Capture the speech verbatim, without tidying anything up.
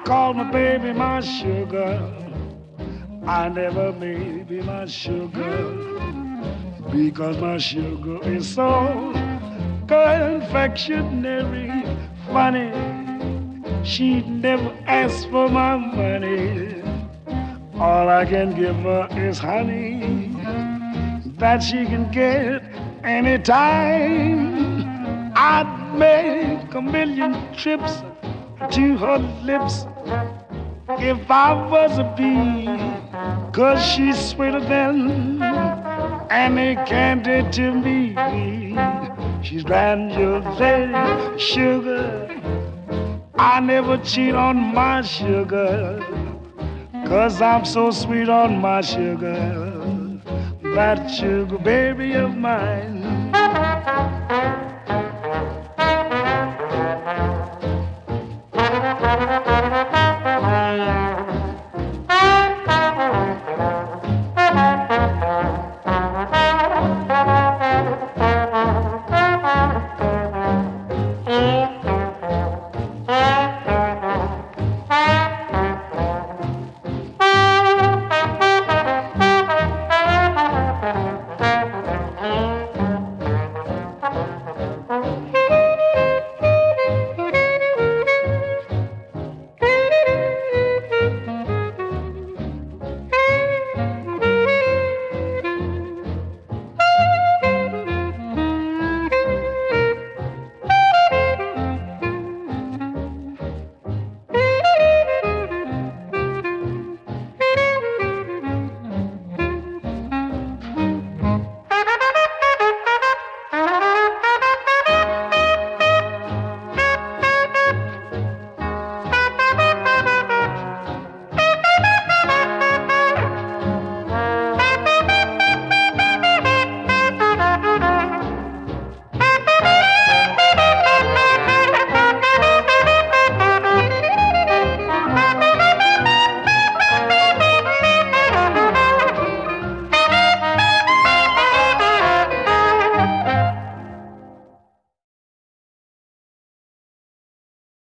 call my baby my sugar. I never may be my sugar because my sugar is so confectionery funny. She never asks for my money. All I can give her is honey that she can get anytime. I'd make a million trips to her lips if I was a bee, 'cause she's sweeter than any candy to me. She's granulated sugar. I never cheat on my sugar, 'cause I'm so sweet on my sugar. That sugar baby of mine